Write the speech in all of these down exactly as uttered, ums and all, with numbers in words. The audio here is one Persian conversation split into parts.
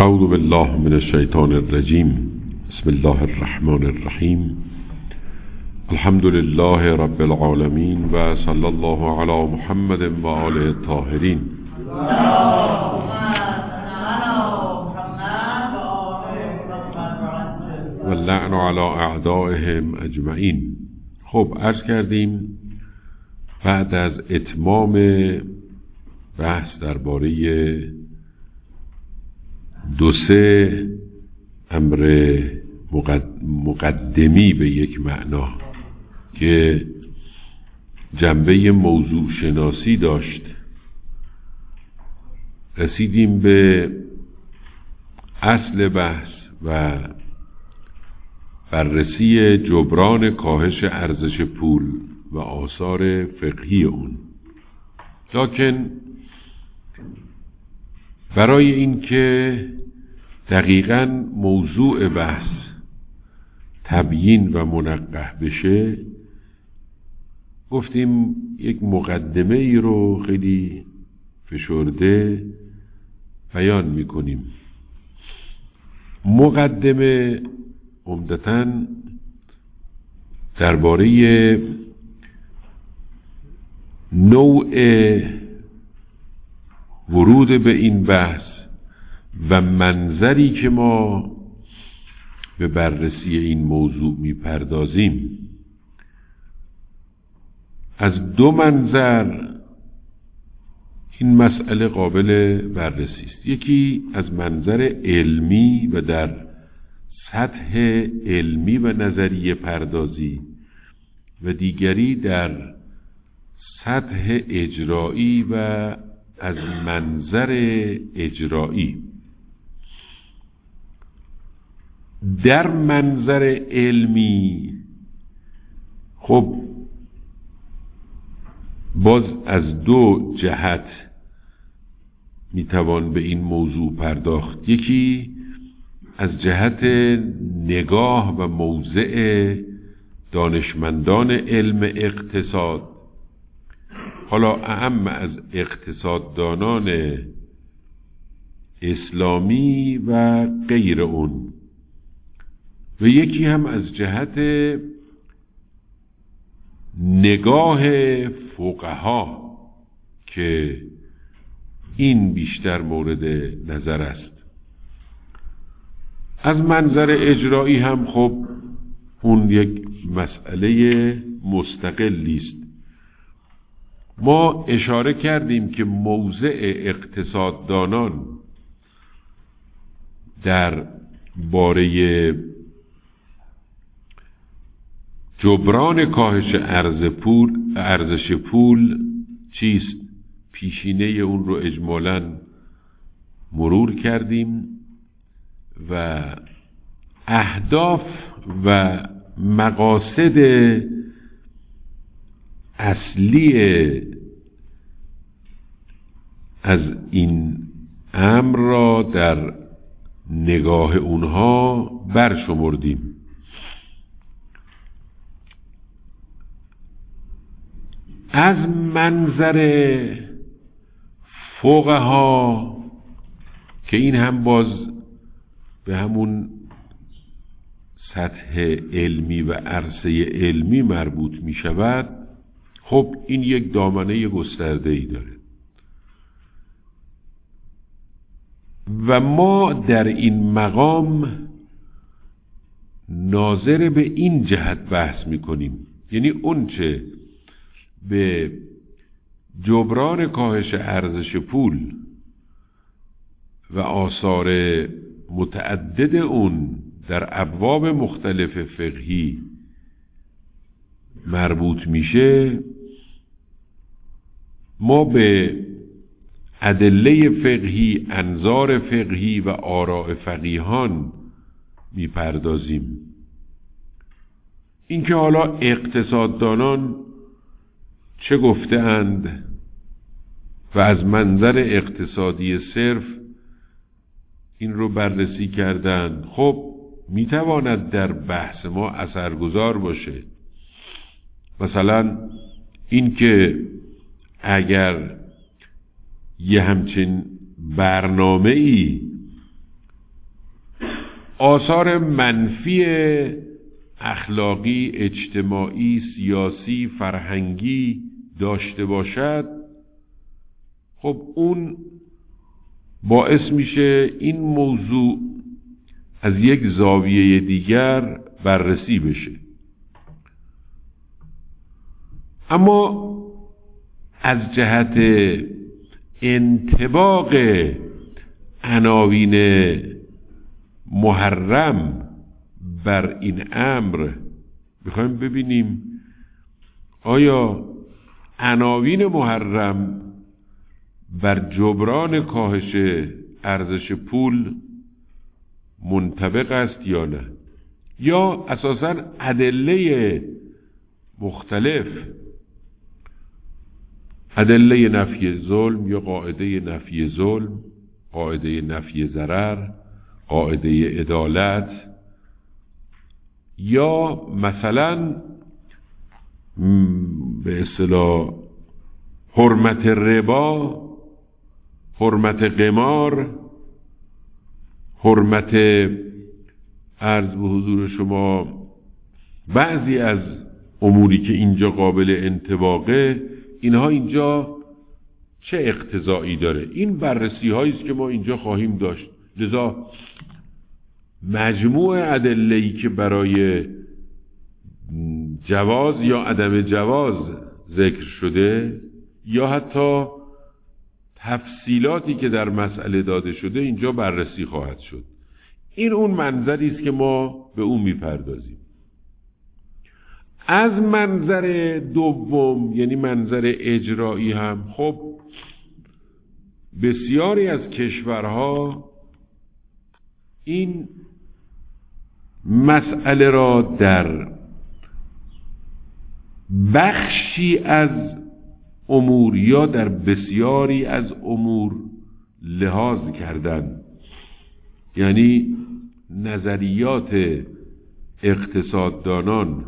اعوذ بالله من الشیطان الرجیم. بسم الله الرحمن الرحیم. الحمد لله رب العالمین و صلی الله علی محمد و آله الطاهرین. و اللعن علی اعدائهم اجمعین. خب عرض کردیم بعد از اتمام بحث درباره دو سه امر مقدمی به یک معنا که جنبه موضوع شناسی داشت، رسیدیم به اصل بحث و بررسی جبران کاهش ارزش پول و آثار فقهی اون. لکن برای اینکه دقیقاً موضوع بحث تبیین و منقح بشه، گفتیم یک مقدمه ای رو خیلی فشرده بیان میکنیم. مقدمه عمدتاً درباره نوع ورود به این بحث و منظری که ما به بررسی این موضوع میپردازیم، از دو منظر این مسئله قابل بررسی است. یکی از منظر علمی و در سطح علمی و نظریه پردازی و دیگری در سطح اجرایی و از منظر اجرایی. در منظر علمی خب باز از دو جهت میتوان به این موضوع پرداخت. یکی از جهت نگاه و موضع دانشمندان علم اقتصاد، حالا اعم از اقتصاددانان اسلامی و غیر اون، و یکی هم از جهت نگاه فقها که این بیشتر مورد نظر است. از منظر اجرایی هم خب اون یک مسئله مستقلی است. ما اشاره کردیم که موضع اقتصاددانان در باره جبران کاهش ارز پول ارزش پول چیست؟ پیشینه اون رو اجمالاً مرور کردیم و اهداف و مقاصد اصلی از این امر را در نگاه اونها برشمردیم. از منظر فقها که این هم باز به همون سطح علمی و عرصه علمی مربوط می شود، خب این یک دامنه گسترده ای داره و ما در این مقام ناظر به این جهت بحث می کنیم، یعنی اون چه به جبران کاهش ارزش پول و آثار متعدد اون در ابواب مختلف فقهی مربوط میشه، ما به ادله فقهی، انظار فقهی و آراء فقیهان میپردازیم. اینکه حالا اقتصاددانان چه گفته اند و از منظر اقتصادی صرف این رو بررسی کردند، خب میتواند در بحث ما اثرگذار باشه. مثلا این که اگر یه همچین برنامه‌ای آثار منفی اخلاقی، اجتماعی، سیاسی، فرهنگی داشته باشد، خب اون باعث میشه این موضوع از یک زاویه دیگر بررسی بشه. اما از جهت انطباق عناوین محرم بر این امر میخوایم ببینیم آیا عناوین محرم بر جبران کاهش ارزش پول منطبق است یا نه، یا اساساً ادله مختلف، ادله نفی ظلم یا قاعده نفی ظلم، قاعده نفی ضرر، قاعده عدالت، یا مثلا به اصطلاح حرمت ربا، حرمت قمار، حرمت عرض به حضور شما بعضی از اموری که اینجا قابل انطباقه، اینها اینجا چه اقتضایی داره؟ این بررسی هایی است که ما اینجا خواهیم داشت. لذا مجموع ادله‌ای که برای جواز یا عدم جواز ذکر شده یا حتی تفصیلاتی که در مسئله داده شده اینجا بررسی خواهد شد. این اون منظری است که ما به اون میپردازیم. از منظر دوم یعنی منظر اجرایی هم خب بسیاری از کشورها این مسئله را در بخشی از امور یا در بسیاری از امور لحاظ کردن. یعنی نظریات اقتصاددانان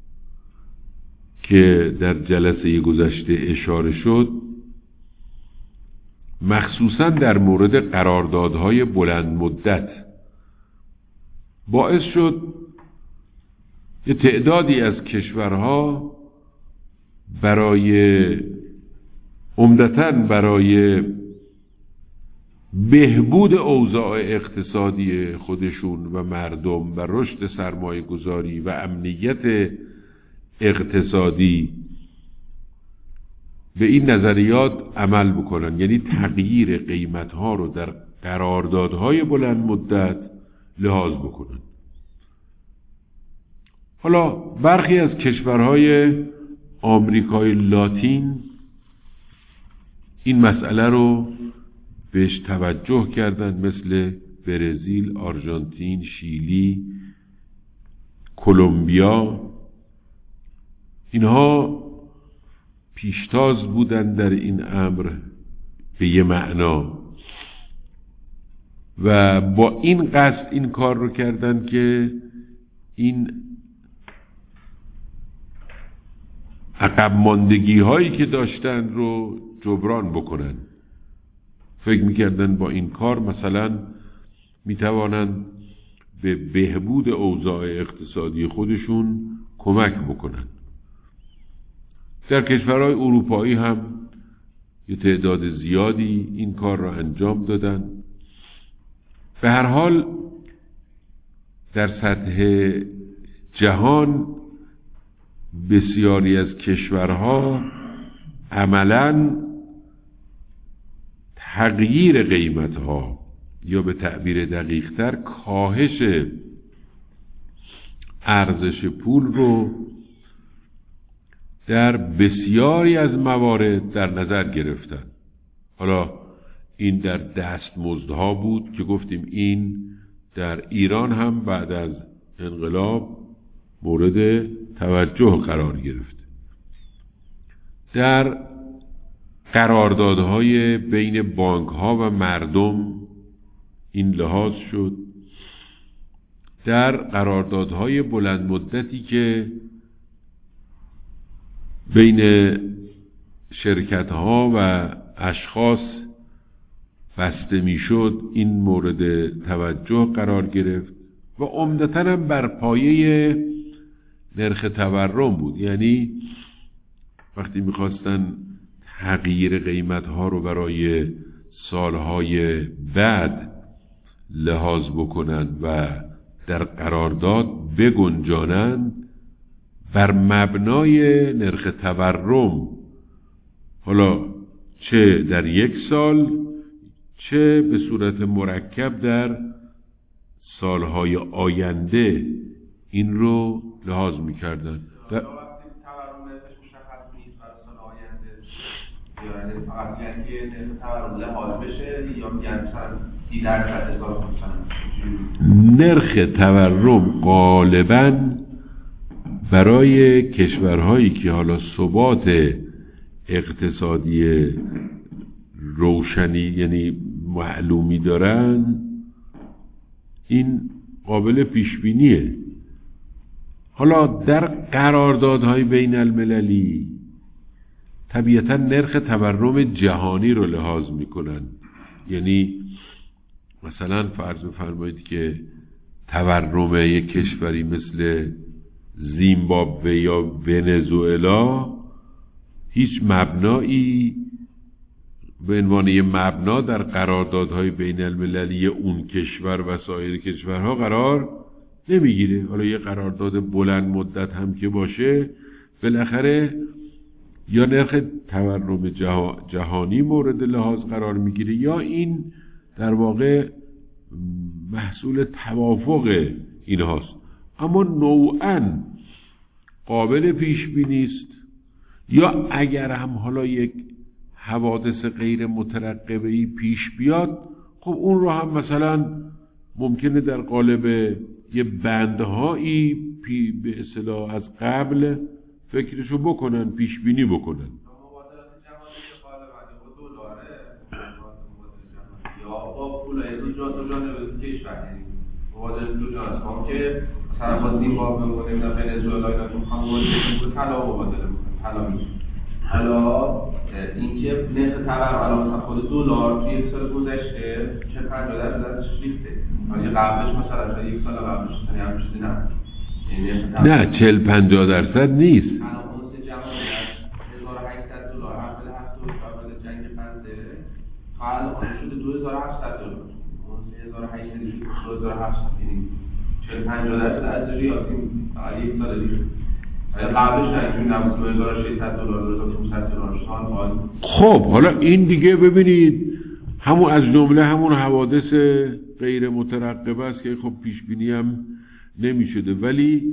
که در جلسه گذشته اشاره شد، مخصوصاً در مورد قراردادهای بلند مدت، باعث شد یه تعدادی از کشورها برای عمدتاً برای بهبود اوضاع اقتصادی خودشون و مردم و رشد سرمایه گذاری و امنیت اقتصادی به این نظریات عمل بکنن، یعنی تغییر قیمتها رو در قراردادهای بلند مدت لحاظ بکنن. حالا برخی از کشورهای آمریکای لاتین این مسئله رو بهش توجه کردن، مثل برزیل، آرژانتین، شیلی، کلمبیا. اینها پیشتاز بودن در این امر به یه معنا و با این قصد این کار رو کردن که این عقب ماندگی هایی که داشتن رو جبران بکنن. فکر میکردن با این کار مثلا میتوانن به بهبود اوضاع اقتصادی خودشون کمک بکنن. در کشورهای اروپایی هم یه تعداد زیادی این کار را انجام دادن. به هر حال در سطح جهان بسیاری از کشورها عملاً تغییر قیمتها یا به تعبیر دقیق‌تر کاهش ارزش پول رو در بسیاری از موارد در نظر گرفتن. حالا این در دستمزدها بود که گفتیم این در ایران هم بعد از انقلاب مورد توجه قرار گرفت. در قراردادهای بین بانک‌ها و مردم این لحاظ شد. در قراردادهای بلند مدتی که بین شرکت‌ها و اشخاص بسته می‌شد این مورد توجه قرار گرفت و عمدتاً هم بر پایه نرخ تورم بود. یعنی وقتی میخواستن تغییر قیمتها رو برای سالهای بعد لحاظ بکنن و در قرارداد بگنجانند، بر مبنای نرخ تورم، حالا چه در یک سال چه به صورت مرکب در سالهای آینده، این رو لحاظ میکردن. در یعنی فقط یعنی که نرخ تورم لحاظ بشه یا یعنی مثلا سی درصد اضافه کنن؟ نرخ تورم غالباً برای کشورهایی که حالا ثبات اقتصادی روشنی یعنی معلومی دارن، این قابل پیشبینیه. حالا در قراردادهای بین المللی طبیعتا نرخ تورم جهانی رو لحاظ میکنن. یعنی مثلا فرض بفرمایید که تورم یک کشوری مثل زیمبابوه یا ونزوئلا هیچ مبنایی به عنوان یه مبنا در قراردادهای بین المللی اون کشور و سایر کشورها قرار نمیگیره. حالا یه قرارداد بلند مدت هم که باشه، بالاخره یا نرخ تورم جهانی مورد لحاظ قرار میگیره یا این در واقع محصول توافق این هاست. اما نوعاً قابل پیش بینی است، یا اگر هم حالا یک حوادث غیر مترقبه‌ای پیش بیاد، خب اون رو هم مثلا ممکنه در قالب یه بندهایی پی به اصطلاح از قبل فکرشو بکنن، پیش بینی بکنن. مبادلات جهانی که غالبا با دلاره یا با پولای دو جا دو جانبه کشور، یعنی مبادلات دو جانبه هم که مثلا با زیمبابوه و ونزوئلا اینا تو خانواده طلا مبادله میکنن، طلا میشه. حالا اینکه نرخ تورم الان مثلا خود دلار توی یک سال گذشته چه پنجاه درصد ازش ریخته، ولی قبلش مثلا تا یک سال قبلش یعنی همین چیزی نبود. نه چهل پنجاه درصد نیست. الان اونس جهانی هزار و هشتصد دلار اول هفته قبل جنگ خنده حالا شده دو هزار و هفتصد دلار. اونس هزار و هشتصد شده دو هزار و هفتصد، یعنی چهل پنجاه درصد از ریاضیم فقط یک سال دیگه. قبلش نکنیم نبود دو هزار و ششصد دلار دو هزار و پانصد دلار شان. خب حالا این دیگه ببینید همون از جمله همون حوادث غیر مترقبه است که خب پیش بینی هم نمی‌شده، ولی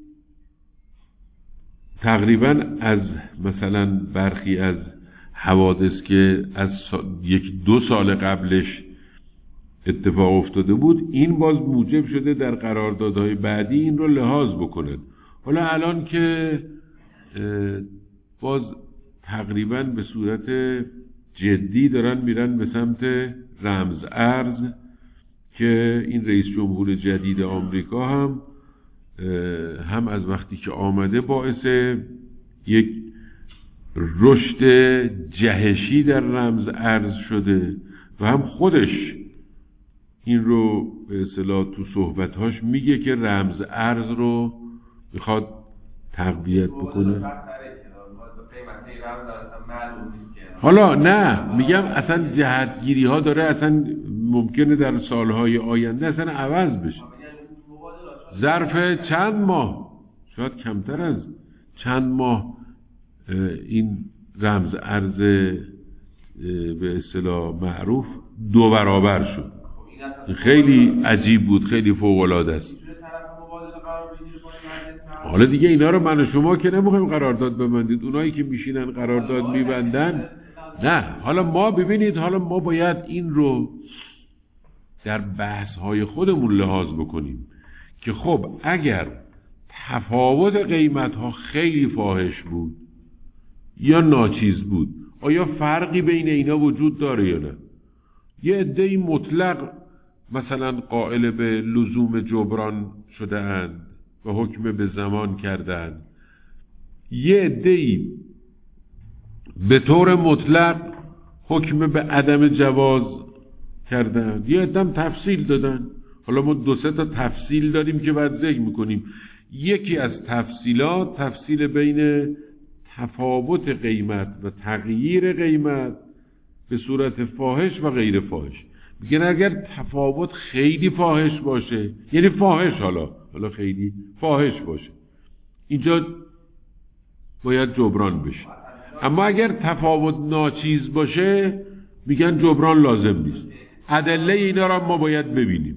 تقریبا از مثلا برخی از حوادث که از یک دو سال قبلش اتفاق افتاده بود، این باز موجب شده در قراردادهای بعدی این رو لحاظ بکنن. حالا الان که باز تقریبا به صورت جدی دارن میرن به سمت رمز ارز که این رئیس جمهور جدید آمریکا هم هم از وقتی که آمده باعث یک رشد جهشی در رمز ارز شده و هم خودش این رو به اصطلاح تو صحبت‌هاش میگه که رمز ارز رو میخواد تقویت بکنه. حالا نه میگم اصلا جهتگیری ها داره، اصلا ممکنه در سالهای آینده اصلا عوض بشه. ظرف چند ماه، شاید کمتر از چند ماه، این رمز ارز به اصطلاح معروف دو برابر شد. خیلی عجیب بود، خیلی فوق العاده است. حالا دیگه اینا رو من و شما که نمیخوایم قرارداد ببندید، اونایی که میشینن قرارداد میبندن نه. حالا ما ببینید، حالا ما باید این رو در بحث های خودمون لحاظ بکنیم که خب اگر تفاوت قیمت ها خیلی فاحش بود یا ناچیز بود، آیا فرقی بین اینا وجود داره یا نه؟ یه عده‌ای مطلق مثلا قائل به لزوم جبران شده اند و حکم به زمان کردند، یه عده‌ای به طور مطلق حکم به عدم جواز کردند، یه عده‌ام تفصیل دادن. حالا ما دو سه تا تفصیل داریم که بعد ذکر میکنیم. یکی از تفصیلات تفصیل بین تفاوت قیمت و تغییر قیمت به صورت فاحش و غیر فاحش. میگن اگر تفاوت خیلی فاحش باشه، یعنی فاحش حالا حالا خیلی فاحش باشه، اینجا باید جبران بشه. اما اگر تفاوت ناچیز باشه میگن جبران لازم نیست. ادله اینا را ما باید ببینیم.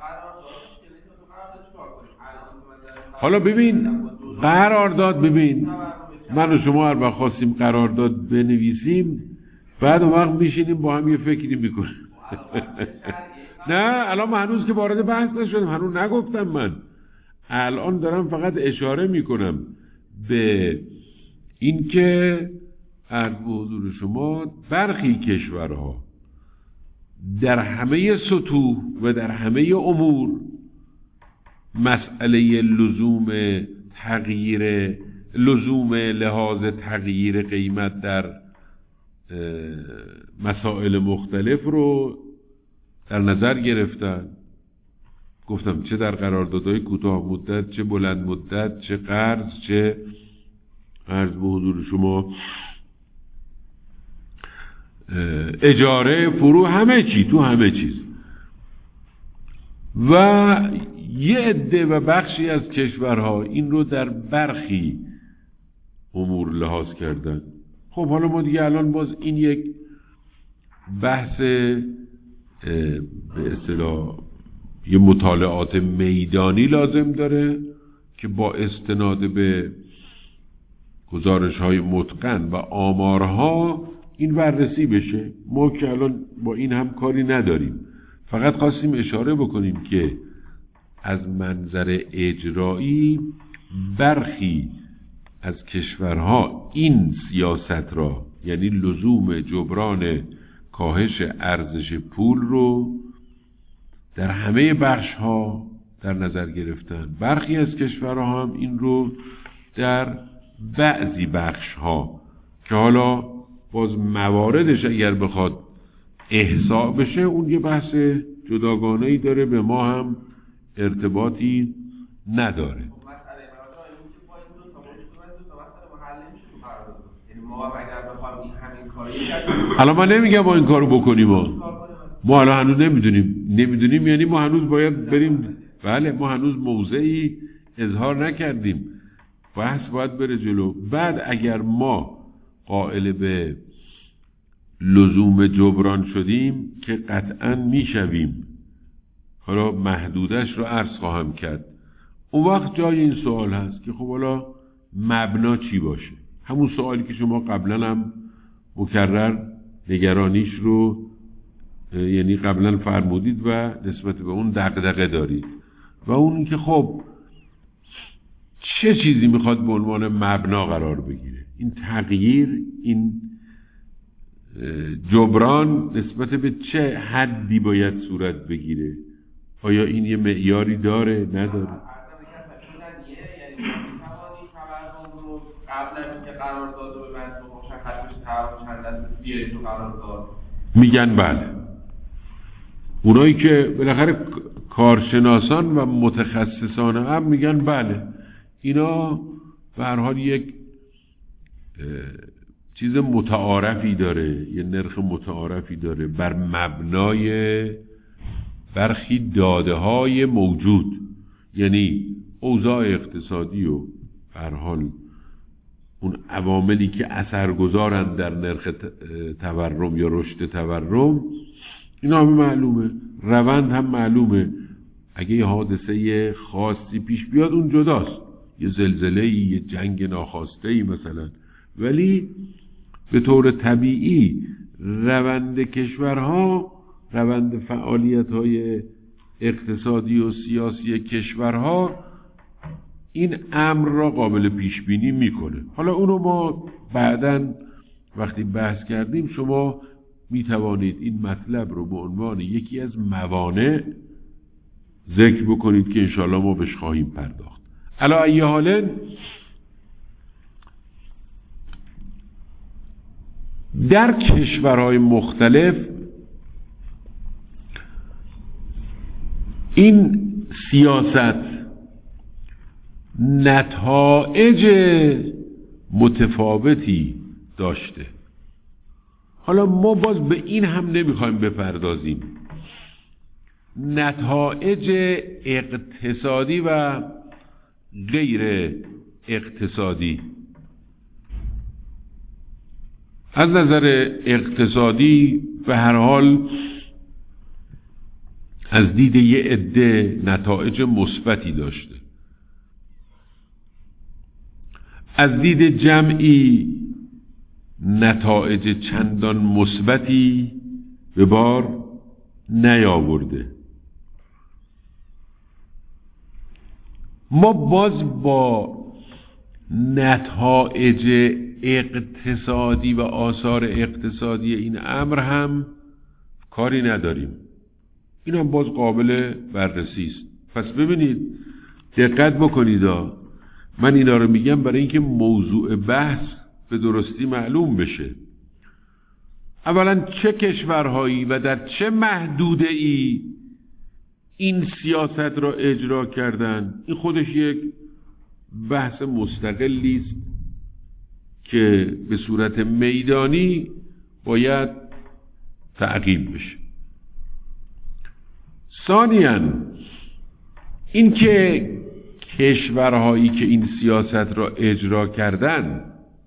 حالا ببین قرارداد، ببین من و شما هر وقت خواستیم قرارداد بنویسیم بعد اون وقت میشینیم با هم یه فکری میکنیم. نه الان من هنوز که وارد بحث نشدم، هنوز نگفتم. من الان دارم فقط اشاره میکنم به این که عرض به حضور شما برخی کشورها در همه سطوح و در همه امور مسئله لزوم تغییر لزوم لحاظ تغییر قیمت در مسائل مختلف رو در نظر گرفتن. گفتم چه در قراردادهای کوتاه مدت، چه بلند مدت، چه قرض، چه عرض به حضور شما اجاره، فرو، همه چی، تو همه چیز. و یه عده و بخشی از کشورها این رو در برخی امور لحاظ کردن. خب حالا ما دیگه الان باز این یک بحث به اصطلاح یه مطالعات میدانی لازم داره که با استناد به گزارش‌های متقن و آمارها این بررسی بشه. ما که الان با این هم کاری نداریم، فقط خواستیم اشاره بکنیم که از منظر اجرایی برخی از کشورها این سیاست را، یعنی لزوم جبران کاهش ارزش پول رو در همه بخش‌ها در نظر گرفتن. برخی از کشورها هم این رو در بعضی بخش‌ها که حالا باز مواردش اگر بخواد احصاء بشه اون یه بحث جداگانه‌ای داره، به ما هم ارتباطی نداره. الان من نمیگم ما این کارو بکنیم، ما ما الان هنوز نمیدونیم نمیدونیم یعنی ما هنوز باید بریم. بله ما هنوز موضعی اظهار نکردیم، بحث باید بره جلو. بعد اگر ما قائل به لزوم جبران شدیم که قطعا میشویم، حالا محدودش رو عرض خواهم کرد، اون وقت جای این سوال هست که خب حالا مبنا چی باشه. همون سوالی که شما قبلا هم مکرر نگرانیش رو یعنی قبلا فرمودید و نسبت به اون دغدغه دارید، و اون که خب چه چیزی میخواد به عنوان مبنا قرار بگیره. این تغییر، این جبران نسبت به چه حدی باید صورت بگیره؟ آیا این یه معیاری داره نداره؟ میگن بله. اونایی که بالاخره کارشناسان و متخصصان هم میگن بله، اینا به هر حال یک چیز متعارفی داره، یه نرخ متعارفی داره بر مبنای برخی داده های موجود، یعنی اوضاع اقتصادی و به هر حال اون عواملی که اثرگذارن در نرخ تورم یا رشد تورم، اینا هم معلومه، روند هم معلومه. اگه یه حادثه خاصی پیش بیاد اون جداست، یه زلزله‌ای، یه جنگ ناخواسته‌ای مثلا، ولی به طور طبیعی روند کشورها، روند فعالیت‌های اقتصادی و سیاسی کشورها این امر را قابل پیش بینی میکنه. حالا اونو ما بعداً وقتی بحث کردیم شما میتوانید این مطلب رو به عنوان یکی از موانع ذکر بکنید که انشاءالله ما بهش خواهیم پرداخت. علی ای حال در کشورهای مختلف این سیاست نتایج متفاوتی داشته. حالا ما باز به این هم نمیخوایم بپردازیم. نتایج اقتصادی و غیر اقتصادی. از نظر اقتصادی به هر حال از دید یه عده نتایج مثبتی داشته، از دید جمعی نتایج چندان مثبتی به بار نیاورده. ما باز با نتایج اقتصادی و آثار اقتصادی این امر هم کاری نداریم. این هم باز قابل بررسی است. پس ببینید، دقت بکنید ها. من اینا رو میگم برای اینکه موضوع بحث به درستی معلوم بشه. اولا چه کشورهایی و در چه محدوده ای این سیاست را اجرا کردن، این خودش یک بحث مستقلی است که به صورت میدانی باید تعقیب بشه. ثانیاً این که کشورهایی که این سیاست را اجرا کردن،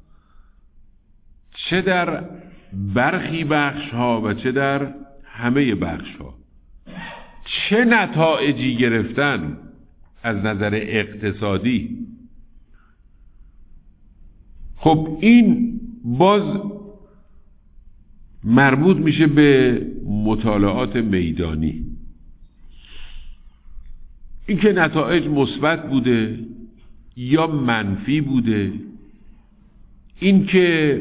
چه در برخی بخش‌ها و چه در همه بخش‌ها، چه نتایجی گرفتن از نظر اقتصادی، خب این باز مربوط میشه به مطالعات میدانی. این که نتایج مثبت بوده یا منفی بوده، این که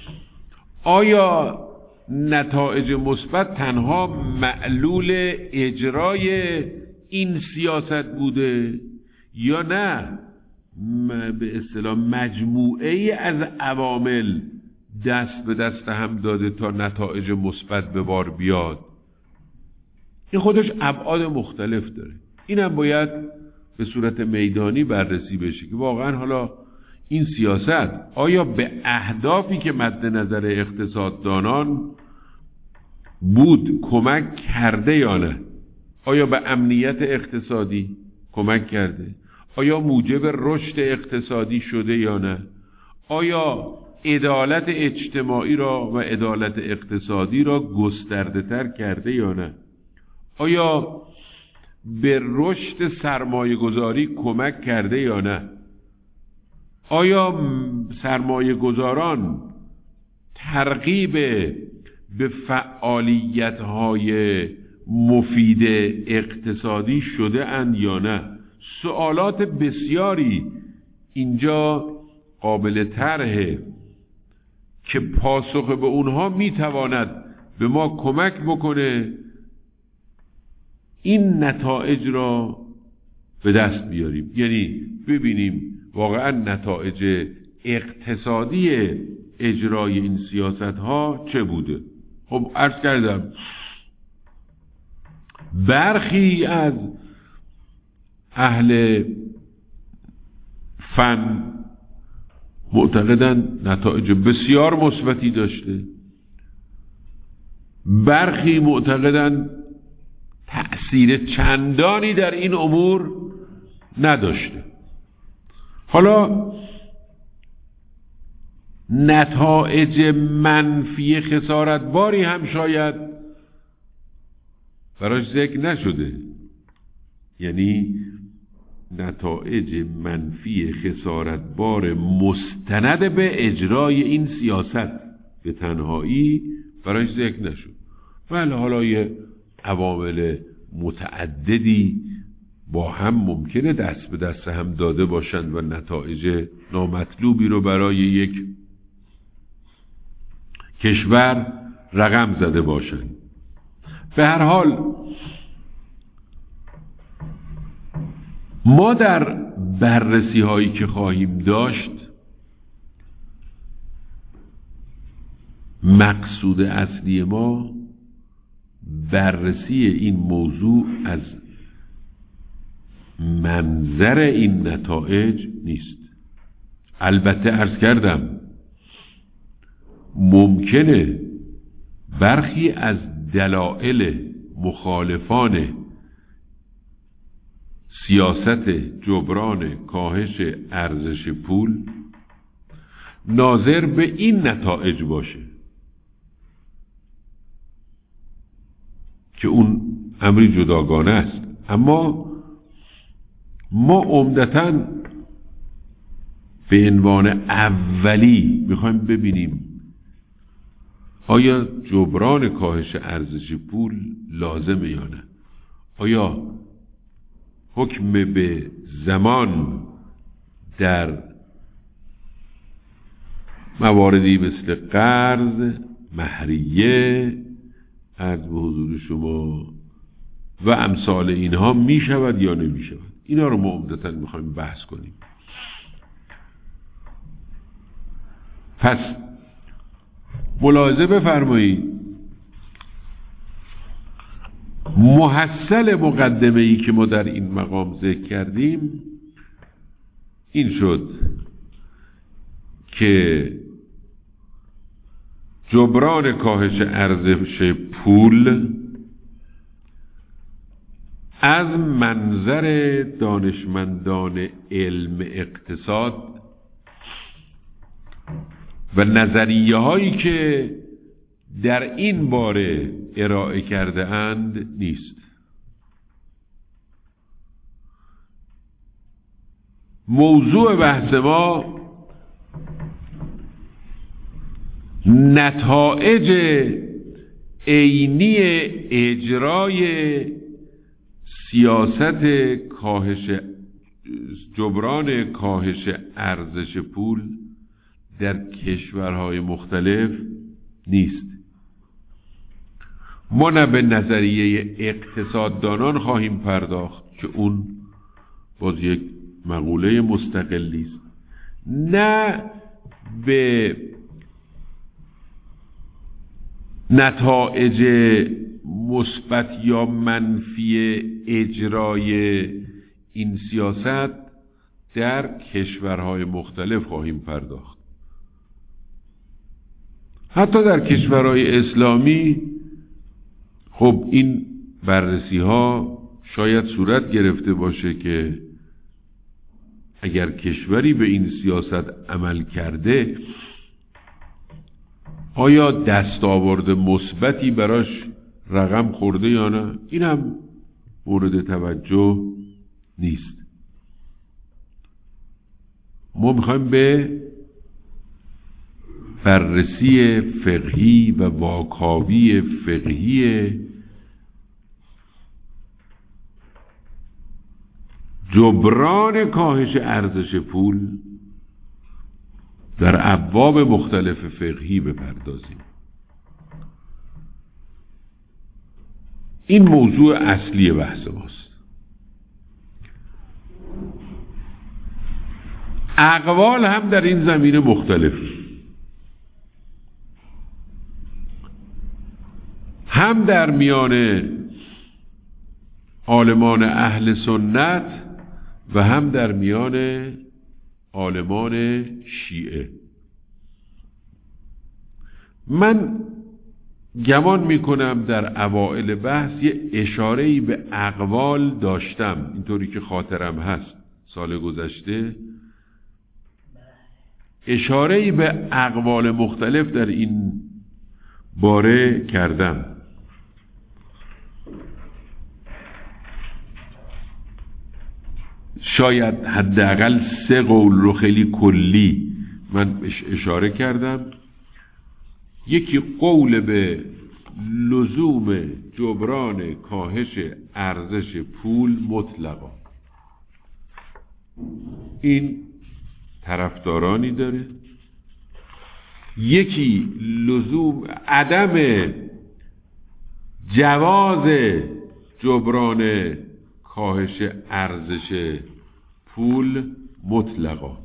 آیا نتایج مثبت تنها معلول اجرای این سیاست بوده یا نه به اصطلاح مجموعه ای از عوامل دست به دست هم داده تا نتایج مثبت به بار بیاد. این خودش ابعاد مختلف داره. این هم باید به صورت میدانی بررسی بشه که واقعا حالا این سیاست آیا به اهدافی که مد نظر اقتصاددانان بود کمک کرده یا نه؟ آیا به امنیت اقتصادی کمک کرده؟ آیا موجب رشد اقتصادی شده یا نه؟ آیا عدالت اجتماعی را و عدالت اقتصادی را گسترده تر کرده یا نه؟ آیا به رشد سرمایه گذاری کمک کرده یا نه؟ آیا سرمایه گذاران ترغیب به فعالیت های مفید اقتصادی شده اند یا نه؟ سوالات بسیاری اینجا قابل طرحه که پاسخ به اونها میتواند به ما کمک بکنه این نتایج را به دست بیاریم. یعنی ببینیم واقعا نتایج اقتصادی اجرای این سیاست ها چه بوده. خب عرض کردم برخی از اهل فن معتقدند نتایج بسیار مثبتی داشته، برخی معتقدند تأثیر چندانی در این امور نداشته. حالا نتایج منفی خسارتباری هم شاید براش ذکر نشده، یعنی نتایج منفی خسارتبار مستند به اجرای این سیاست به تنهایی براش ذکر نشد. بله حالا یه عوامل متعددی با هم ممکنه دست به دست هم داده باشند و نتایج نامطلوبی رو برای یک کشور رقم زده باشند. به هر حال ما در بررسی هایی که خواهیم داشت مقصود اصلی ما بررسی این موضوع از منظر این نتایج نیست. البته عرض کردم ممکنه برخی از دلایل مخالفان سیاست جبران کاهش ارزش پول ناظر به این نتایج باشه که اون امری جداگانه است، اما ما عمدتاً به عنوان اولی میخوایم ببینیم آیا جبران کاهش ارزش پول لازمه یا نه؟ آیا حکم به زمان در مواردی مثل قرض، مهریه، عرض به حضور شما و امثال اینها می شود یا نمی شود؟ اینا رو ما عمدتاً میخوایم بحث کنیم. پس ملاحظه بفرمایید محصل مقدمه ای که ما در این مقام ذکر کردیم این شد که جبران کاهش ارزش پول از منظر دانشمندان علم اقتصاد و نظریه هایی که در این باره ارائه کرده اند نیست. موضوع بحث ما نتایج عینی اجرای سیاست کاهش جبران کاهش ارزش پول در کشورهای مختلف نیست. ما نه به نظریه اقتصاددانان خواهیم پرداخت که اون باز یک مقوله مستقلی است، نه به نتایج مثبت یا منفی اجرای این سیاست در کشورهای مختلف خواهیم پرداخت. حتی در کشورهای اسلامی خب این بررسی ها شاید صورت گرفته باشه که اگر کشوری به این سیاست عمل کرده آیا دستاورد مثبتی براش رقم خورده یا نه، این هم مورد توجه نیست. ما میخوایم به بررسی فقهی و واکاوی فقهی جبران کاهش ارزش پول در ابواب مختلف فقهی بپردازیم. این موضوع اصلی بحث ماست. اقوال هم در این زمینه مختلفه، هم در میان عالمان اهل سنت و هم در میان عالمان شیعه. من گمان میکنم در اوائل بحث یه اشاره‌ای به اقوال داشتم، اینطوری که خاطرم هست سال گذشته اشاره‌ای به اقوال مختلف در این باره کردم. شاید حداقل سه قول رو خیلی کلی من اشاره کردم. یکی قول به لزوم جبران کاهش ارزش پول مطلقا، این طرفدارانی داره. یکی لزوم عدم جواز جبران کاهش ارزش پول مطلقا.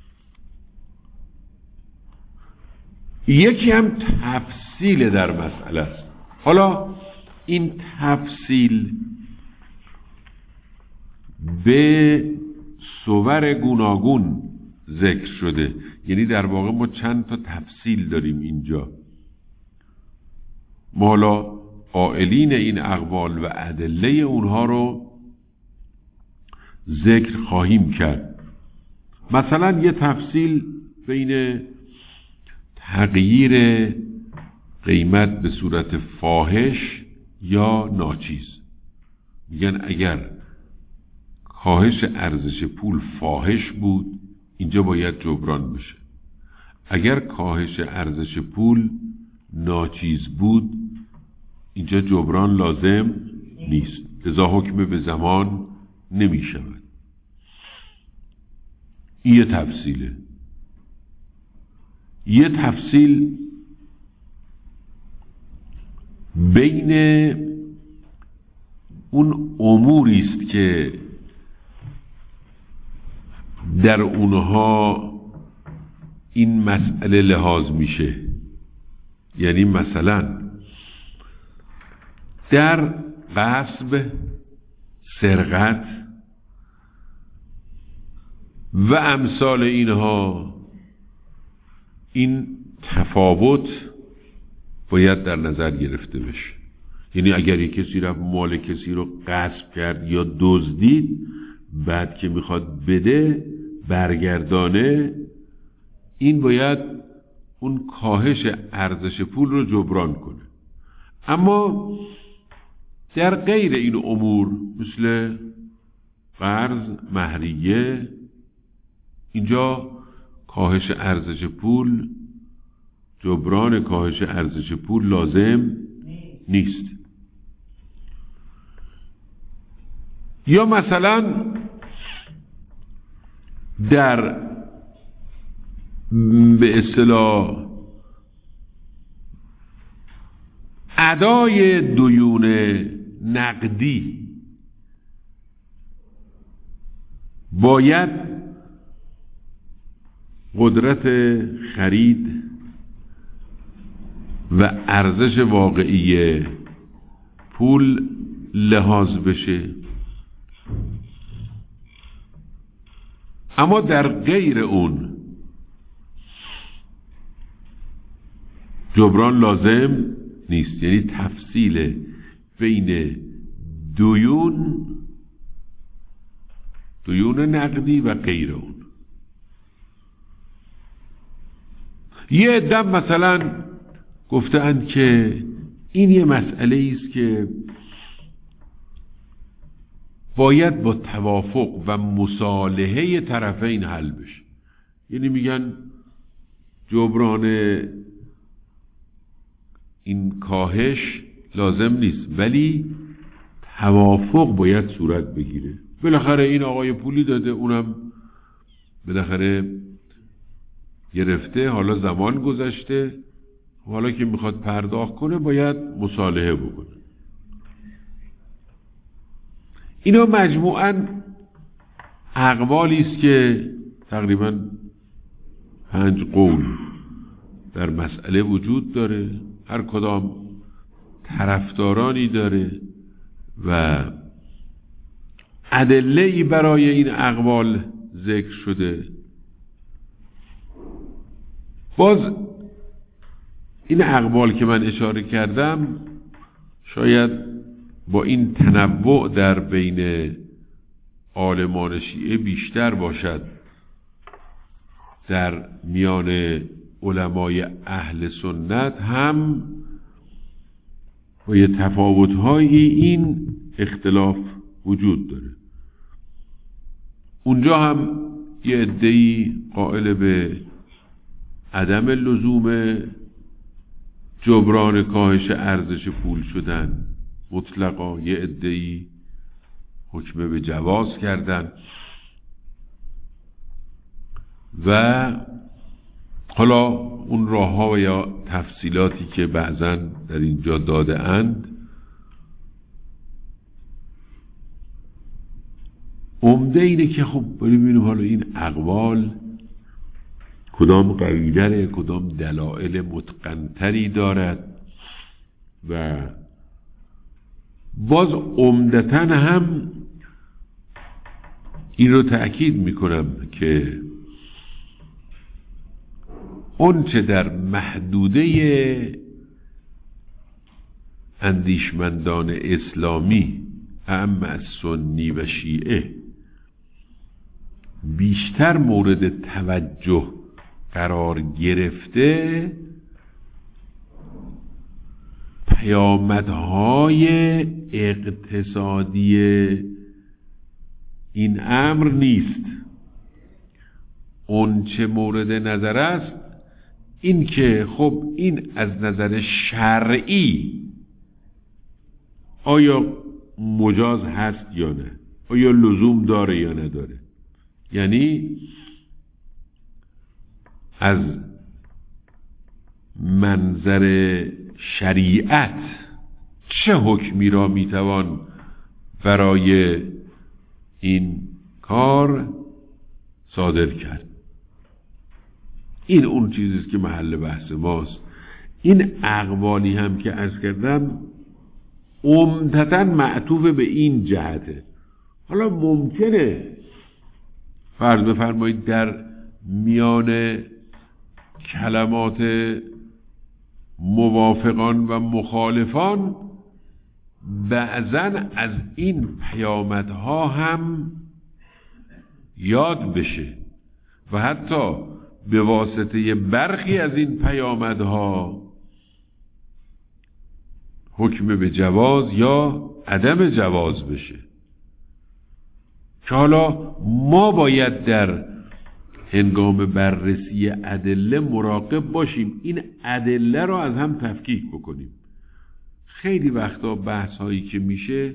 یکی هم تفصیل در مسئله است. حالا این تفصیل به صور گوناگون ذکر شده. یعنی در واقع ما چند تا تفصیل داریم اینجا. ما حالا قائلین این اقوال و ادله اونها رو ذکر خواهیم کرد. مثلا یه تفصیل بین تغییر قیمت به صورت فاحش یا ناچیز. میگن اگر کاهش ارزش پول فاحش بود اینجا باید جبران بشه، اگر کاهش ارزش پول ناچیز بود اینجا جبران لازم نیست، لذا حکم به زمان نمی شود. این یه تفصیله. یه تفصیل بین اون اموری است که در اونها این مسئله لحاظ میشه. یعنی مثلا در غصب، سرقت و امثال اینها این تفاوت باید در نظر گرفته بشه. یعنی اگر یک کسی رفت مال کسی رو غصب کرد یا دزدید، بعد که میخواد بده برگردانه، این باید اون کاهش ارزش پول رو جبران کنه. اما در غیر این امور مثل قرض، مهریه، اینجا کاهش ارزش پول، جبران کاهش ارزش پول لازم نیست. یا مثلا در به اصطلاح ادای دیون نقدی باید قدرت خرید و ارزش واقعی پول لحاظ بشه. اما در غیر اون جبران لازم نیست. یعنی تفصیل بین دیون دیون نقدی و غیر اون. یه عده مثلا گفتند که این یه مسئله است که باید با توافق و مصالحه طرفین حل بشه. یعنی میگن جبران این کاهش لازم نیست، ولی توافق باید صورت بگیره. بالاخره این آقای پولی داده، اونم بالاخره گرفته، حالا زمان گذشته، حالا که میخواد پرداخت کنه باید مصالحه بکنه. اینا مجموعاً اقوالی است که تقریباً پنج قول در مسئله وجود داره، هر کدام طرفدارانی داره و ادله‌ای برای این اقوال ذکر شده. باز این اقوال که من اشاره کردم شاید با این تنوع در بین عالمان شیعه بیشتر باشد. در میان علمای اهل سنت هم با یه تفاوت‌هایی این اختلاف وجود داره. اونجا هم یه عده‌ای قائل به عدم لزوم جبران کاهش ارزش پول شدن مطلقا، یه عده‌ای حکم به جواز کردن و حالا اون راه‌ها یا تفصیلاتی که بعضاً در اینجا داده اند عمده اینه که خب ببینیم حالا این اقوال کدام قوی‌تره، کدام دلایل متقن‌تری دارد و باز عمدتاً هم این رو تأکید میکنم که اون چه در محدوده اندیشمندان اسلامی اما از سنی و شیعه بیشتر مورد توجه قرار گرفته، پیامدهای اقتصادی این امر نیست. اون چه مورد نظر است این که خب این از نظر شرعی آیا مجاز هست یا نه، آیا لزوم داره یا نداره. یعنی از منظر شریعت چه حکمی را میتوان برای این کار صادر کرد. این اون چیزیست که محل بحث ماست. این اقوالی هم که عرض کردم عمدتاً معطوف به این جهته. حالا ممکنه فرض بفرمایید در میان کلمات موافقان و مخالفان بعضاً از این پیامدها هم یاد بشه و حتی به واسطه برخی از این پیامدها حکم به جواز یا عدم جواز بشه، که حالا ما باید در هنگام بررسی ادله مراقب باشیم این ادله را از هم تفکیک بکنیم. خیلی وقتا بحث هایی که میشه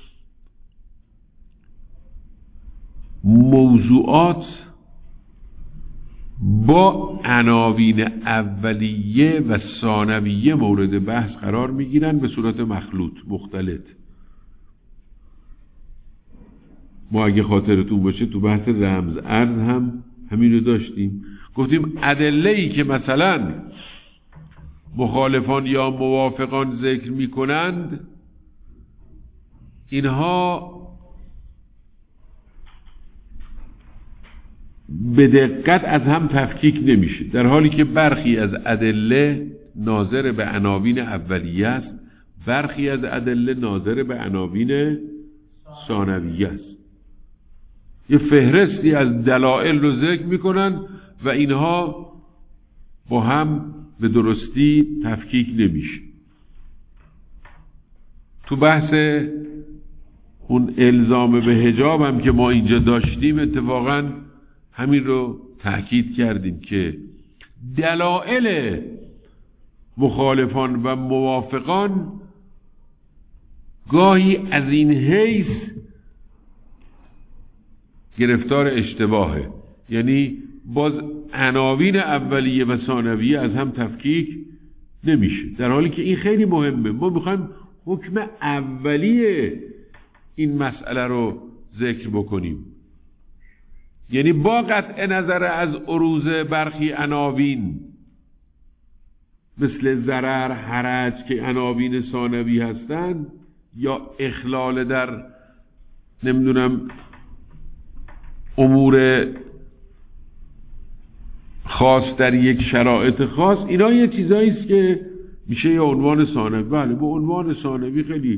موضوعات با عناوین اولیه و ثانویه مورد بحث قرار میگیرن به صورت مخلوط مختلط. ما اگه خاطرتون باشه تو بحث رمز ارز هم همین رو داشتیم، گفتیم ادله‌ای که مثلا مخالفان یا موافقان ذکر میکنند اینها به دقت از هم تفکیک نمیشه، در حالی که برخی از ادله ناظر به عناوین اولیه است، برخی از ادله ناظر به عناوین ثانویه است. یه فهرستی از دلائل رو ذکر میکنن و اینها با هم به درستی تفکیک نمیشه. تو بحث اون الزام به حجاب هم که ما اینجا داشتیم اتفاقاً همین رو تأکید کردیم که دلائل مخالفان و موافقان گاهی از این حیث گرفتار اشتباهه، یعنی باز عناوین اولیه و ثانویه از هم تفکیک نمیشه، در حالی که این خیلی مهمه. ما میخوایم حکم اولیه این مسئله رو ذکر بکنیم، یعنی با قطع نظر از عروض برخی عناوین مثل ضرر، حرج که عناوین ثانوی هستند، یا اخلال در نمیدونم امور خاص در یک شرایط خاص، اینا یه چیزایی است که میشه یه عنوان ثانوی. بله با عنوان ثانوی خیلی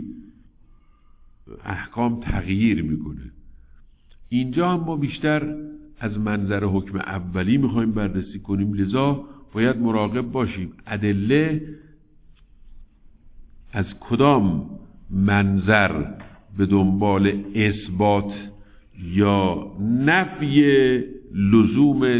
احکام تغییر میکنه. اینجا هم ما بیشتر از منظر حکم اولی میخوایم بررسی کنیم، لذا باید مراقب باشیم ادله از کدام منظر به دنبال اثبات یا نفی لزوم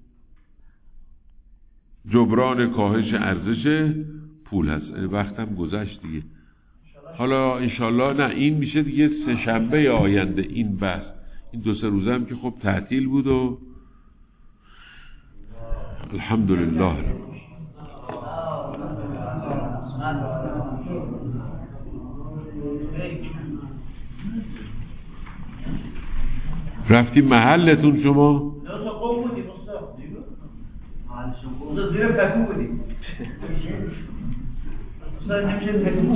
جبران کاهش ارزش پول هست. وقتم گذشت دیگه. حالا انشالله نه این میشه دیگه سه شنبه آینده این بحث. این دو سه روزه هم که خب تعطیل بود و الحمدلله. رفتی محلتون شما؟ نه تا قوم بودی مصطفی دیگه محل شما زیر پتو بودی.